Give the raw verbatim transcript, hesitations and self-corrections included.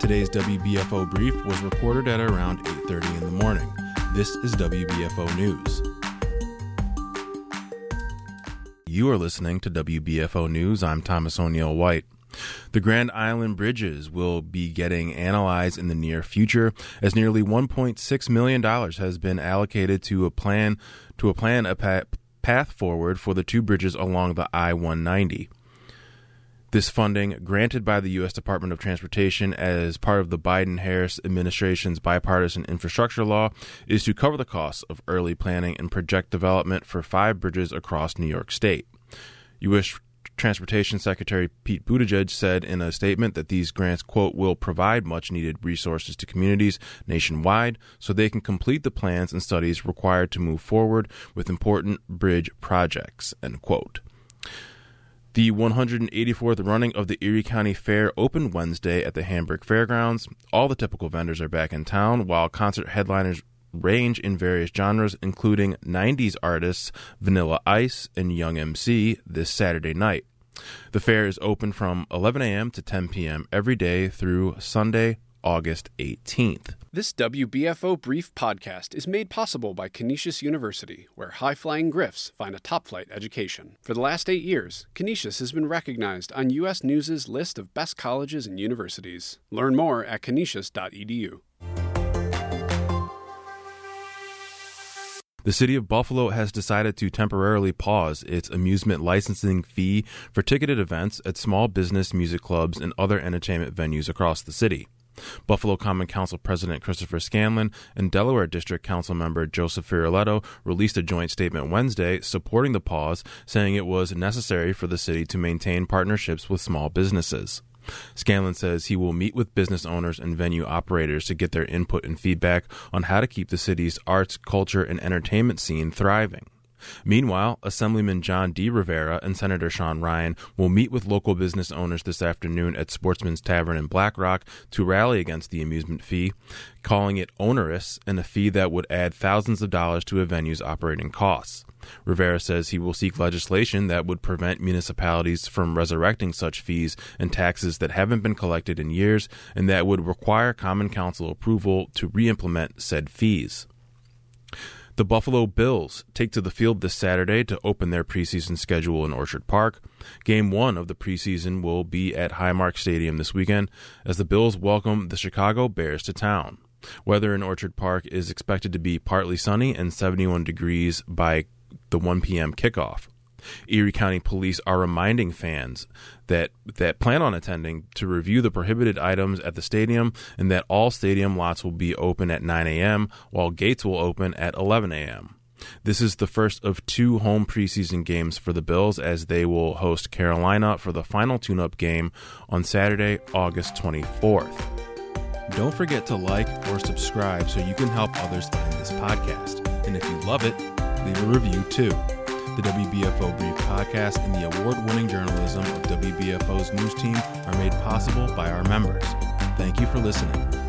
Today's W B F O Brief was recorded at around eight thirty in the morning. This is W B F O News. You are listening to W B F O News. I'm Thomas O'Neill White. The Grand Island bridges will be getting analyzed in the near future, as nearly one point six million dollars has been allocated to a plan to a plan a pa- path forward for the two bridges along the I one ninety. This funding, granted by the U S Department of Transportation as part of the Biden-Harris administration's bipartisan infrastructure law, is to cover the costs of early planning and project development for five bridges across New York State. U S Transportation Secretary Pete Buttigieg said in a statement that these grants, quote, will provide much-needed resources to communities nationwide so they can complete the plans and studies required to move forward with important bridge projects, end quote. The one hundred eighty-fourth running of the Erie County Fair opened Wednesday at the Hamburg Fairgrounds. All the typical vendors are back in town, while concert headliners range in various genres, including nineties artists Vanilla Ice and Young M C this Saturday night. The fair is open from eleven a.m. to ten p.m. every day through Sunday, August eighteenth. This W B F O Brief podcast is made possible by Canisius University, where high-flying Griffs find a top-flight education. For the last eight years, Canisius has been recognized on U S News' list of best colleges and universities. Learn more at canisius dot e d u. The City of Buffalo has decided to temporarily pause its amusement licensing fee for ticketed events at small business, music clubs, and other entertainment venues across the city. Buffalo Common Council President Christopher Scanlon and Delaware District Council member Joseph Fioretto released a joint statement Wednesday supporting the pause, saying it was necessary for the city to maintain partnerships with small businesses. Scanlon says he will meet with business owners and venue operators to get their input and feedback on how to keep the city's arts, culture, and entertainment scene thriving. Meanwhile, Assemblyman John D. Rivera and Senator Sean Ryan will meet with local business owners this afternoon at Sportsman's Tavern in Black Rock to rally against the amusement fee, calling it onerous and a fee that would add thousands of dollars to a venue's operating costs. Rivera says he will seek legislation that would prevent municipalities from resurrecting such fees and taxes that haven't been collected in years, and that would require Common Council approval to re-implement said fees. The Buffalo Bills take to the field this Saturday to open their preseason schedule in Orchard Park. Game one of the preseason will be at Highmark Stadium this weekend as the Bills welcome the Chicago Bears to town. Weather in Orchard Park is expected to be partly sunny and seventy-one degrees by the one p.m. kickoff. Erie County Police are reminding fans that that plan on attending to review the prohibited items at the stadium, and that all stadium lots will be open at nine a.m., while gates will open at eleven a.m. This is the first of two home preseason games for the Bills, as they will host Carolina for the final tune-up game on Saturday, August twenty-fourth. Don't forget to like or subscribe so you can help others find this podcast. And if you love it, leave a review too. The W B F O Brief podcast and the award-winning journalism of W B F O's news team are made possible by our members. Thank you for listening.